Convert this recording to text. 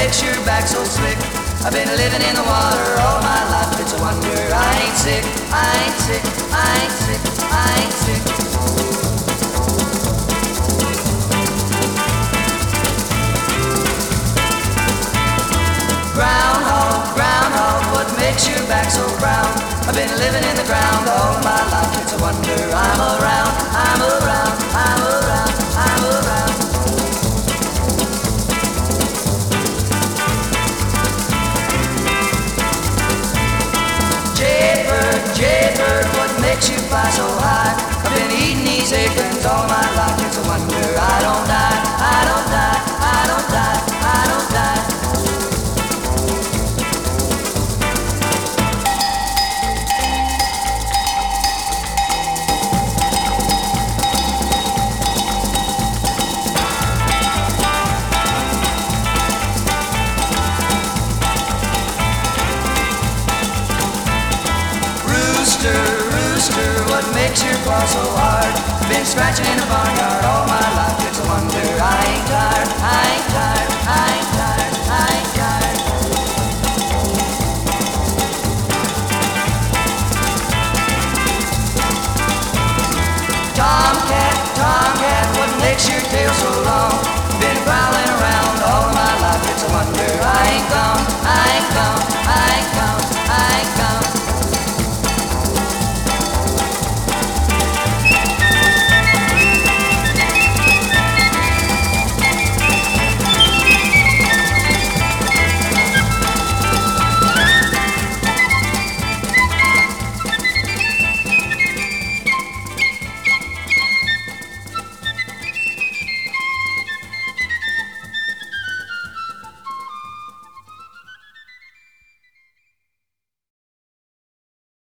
makes your back so slick? I've been living in the water all my life, it's a wonder I ain't sick, I ain't sick, I ain't sick, I ain't sick. Groundhog, groundhog, what makes your back so brown? I've been living in the ground all my life, it's a wonder I'm around, I'm around, I'm around, I'm around. Jaybird, jaybird, what makes you fly so high? I've been eating these acorns all my life, it's a wonder I don't die, I don't die, I don't die, I don't die. Rooster, rooster, what makes your claw so hard? Been scratching in the barnyard all my life, it's a wonder I ain't tired, I ain't tired, I ain't tired, I ain't tired. Tomcat, tomcat, what makes your tail so long? Been prowling around all my life, it's a wonder I ain't gone.